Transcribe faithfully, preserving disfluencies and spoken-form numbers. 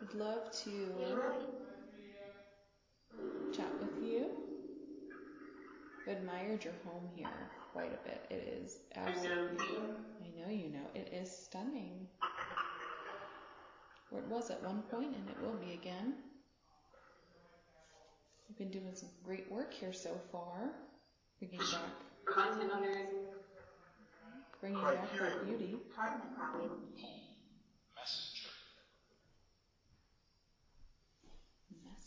would love to chat with you. I've admired your home here quite a bit. It is absolutely, I know you know, it is stunning. Or it was at one point, and it will be again. You've been doing some great work here so far, bringing back content on there. Bringing back that beauty.